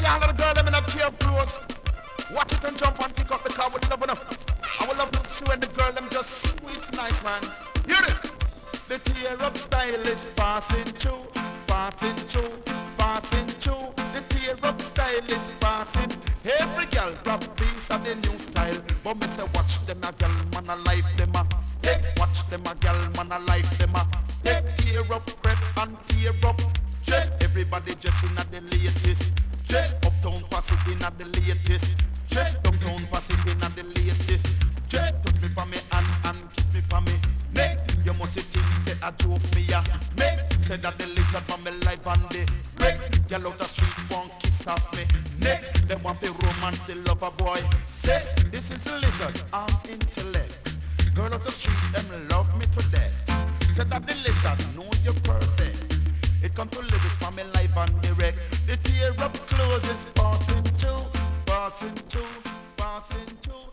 all of the girl them in a tear clothes. Watch it and jump and kick up the car with love enough. I would love to see when the girl them just sweet nice, man. Hear this. The tear up style is passing through, passing through, passing through. The tear up style is passing. Every girl grab piece of the new style. But me say watch them a girl, man a life them a. Hey, watch them a girl, man a life them a. Hey, tear up prep and tear up. Just everybody just in at the latest. Just uptown passing in at the latest. Just downtown passing in at the latest. Just put me for me and keep me for me. Make you must see things say I joke me ya. Make say that the lizard from me life and the break. Girl out the street won't kiss off me. Neck them want to romance a lover boy. Says this is a lizard, I'm intellect. Girl out the street them love me to death. Said that the lizard know you're perfect. It come to live it from me life and direct. The tear up clothes is passing through, passing through, passing through.